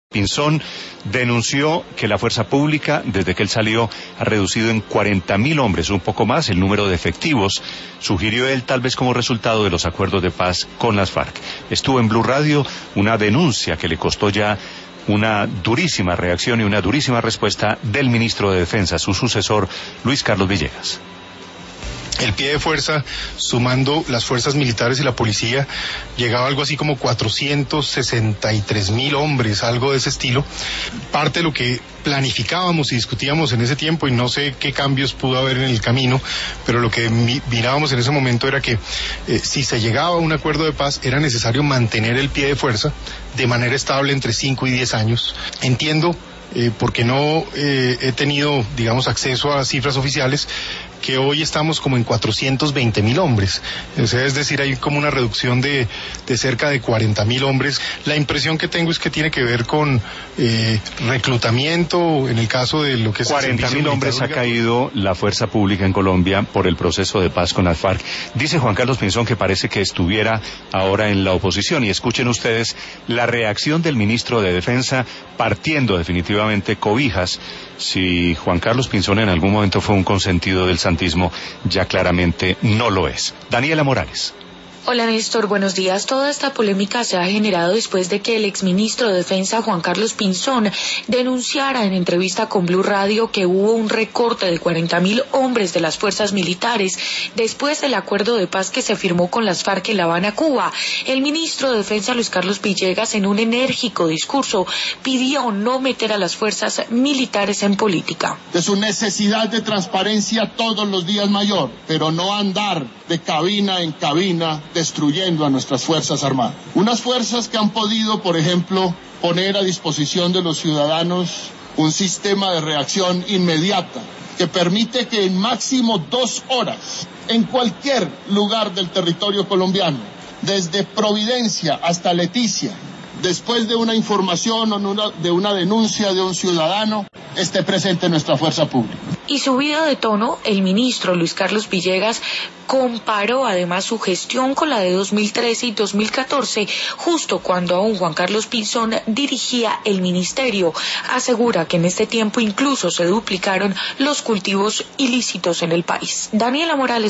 Pinzón denunció que la fuerza pública, desde que él salió, ha reducido en 40.000 hombres, un poco más, el número de efectivos. Sugirió él, tal vez como resultado de los acuerdos de paz con las FARC. Estuvo en Blue Radio, una denuncia que le costó ya una durísima reacción y una durísima respuesta del ministro de Defensa, su sucesor, Luis Carlos Villegas. El pie de fuerza, sumando las fuerzas militares y la policía, llegaba a algo así como 463.000 hombres, algo de ese estilo. Parte de lo que planificábamos y discutíamos en ese tiempo, y no sé qué cambios pudo haber en el camino, pero lo que mirábamos en ese momento era que si se llegaba a un acuerdo de paz, era necesario mantener el pie de fuerza de manera estable entre 5 y 10 años. Entiendo, porque no he tenido, acceso a cifras oficiales, que hoy estamos como en 420.000 hombres. O sea, es decir, hay como una reducción de cerca de 40.000 hombres. La impresión que tengo es que tiene que ver con reclutamiento, en el caso de lo que es 40.000 hombres ha caído la fuerza pública en Colombia por el proceso de paz con las FARC. Dice Juan Carlos Pinzón que parece que estuviera ahora en la oposición, y escuchen ustedes la reacción del ministro de Defensa, partiendo definitivamente cobijas. Si Juan Carlos Pinzón en algún momento fue un consentido del santismo, ya claramente no lo es. Daniela Morales. Hola Néstor, buenos días. Toda esta polémica se ha generado después de que el exministro de Defensa, Juan Carlos Pinzón, denunciara en entrevista con Blue Radio que hubo un recorte de 40.000 hombres de las fuerzas militares después del acuerdo de paz que se firmó con las FARC en La Habana, Cuba. El ministro de Defensa, Luis Carlos Villegas, en un enérgico discurso, pidió no meter a las fuerzas militares en política. De su necesidad de transparencia todos los días mayor, pero no andar de cabina en cabina destruyendo a nuestras Fuerzas Armadas. Unas fuerzas que han podido, por ejemplo, poner a disposición de los ciudadanos un sistema de reacción inmediata que permite que en máximo 2 horas, en cualquier lugar del territorio colombiano, desde Providencia hasta Leticia, después de una información o de una denuncia de un ciudadano, esté presente nuestra fuerza pública. Y subido de tono, el ministro Luis Carlos Villegas comparó además su gestión con la de 2013 y 2014, justo cuando aún Juan Carlos Pinzón dirigía el ministerio. Asegura que en este tiempo incluso se duplicaron los cultivos ilícitos en el país. Daniela Morales.